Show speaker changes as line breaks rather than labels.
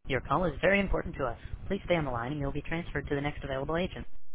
Your call is very important to us. Please stay on the line and you'll be transferred to the next available agent.